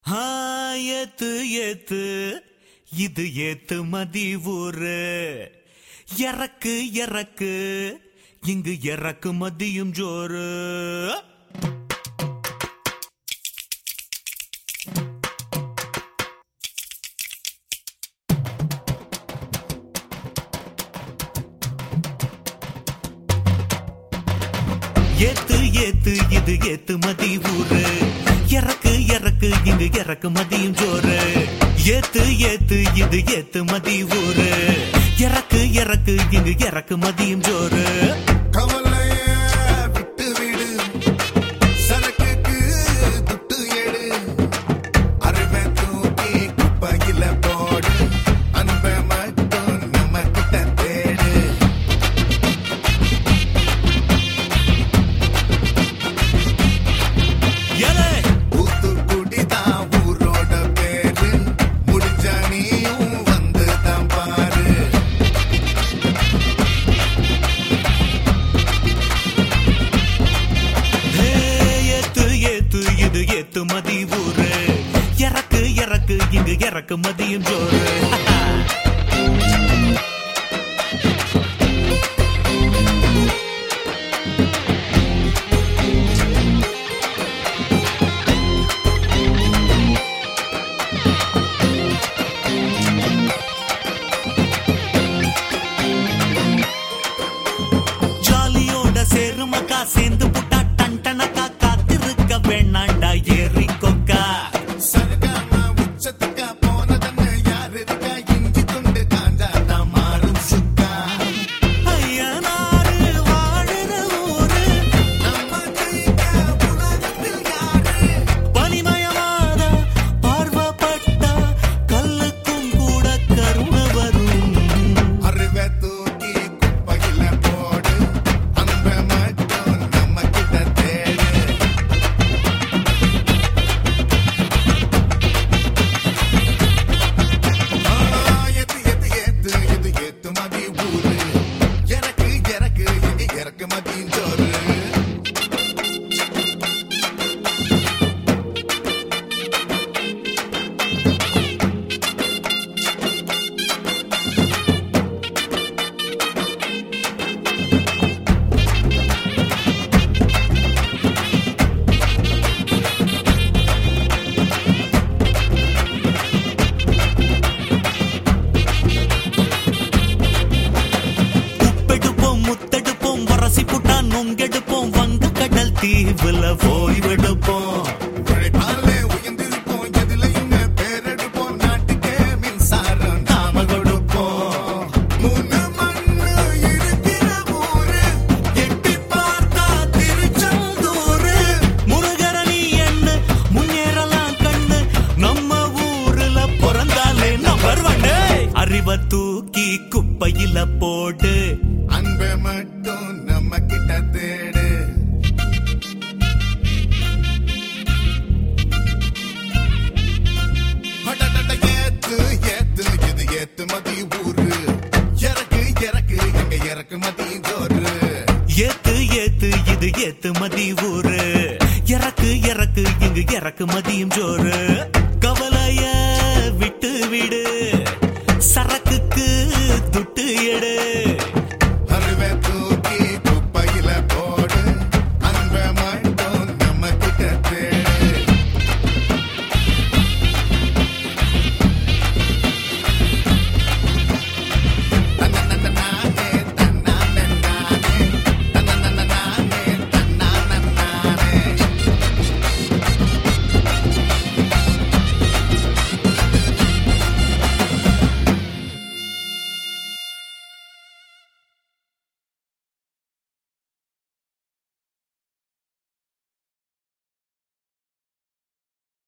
ஏத்து ஏத்து இது ஏத்து மதி ஊரு இறக்கு இறக்கு இங்கு இறக்கு மதியும் ஜோறு. ஏத்து ஏத்து இது ஏத்து மதி ஊரு இறக்கு இறக்கு இங்கு இறக்கு மதியும் ஜோறு. ஏத்து ஏத்து இது ஏத்து மதி ஊரு இறக்கு இறக்கு இங்கு இறக்கு மதியும் ஜோறு. ஏத்து மதி ஊரு இறக்கு இறக்கு இங்கு இறக்கு மதியும் ஜோறு. ஜாலியோட சேருமக்கா சேர்ந்து புட்டா டன்டனக்கா காத்திருக்க வேணாண்டா ஏறி கொக்கா. நொங்கெடுப்போம் வங்க கடல் தீவுல போய்வெடுப்போம். மின்சாரம் நாம கொடுப்போம். எட்டி பார்த்தா திருச்செந்தூரு முருகரணி என்ன முன்னேறலாம் கண்ணு நம்ம ஊருல பிறந்தாலே நம்பர் ஒன்னு. அறிவை தூக்கி குப்பையில போடு அன்பை மட்டும் நம்ம கிட்ட தேடு. ஏத்து ஏத்து இது ஏத்து மதி ஊரு இறக்கு இறக்கு எங்க இறக்கு மதி ஜோறு. ஏத்து ஏத்து இது ஏத்து மதி ஊரு இறக்கு இறக்கு இங்கு இறக்கு மதியும் ஜோறு. கவலைய விட்டு விடு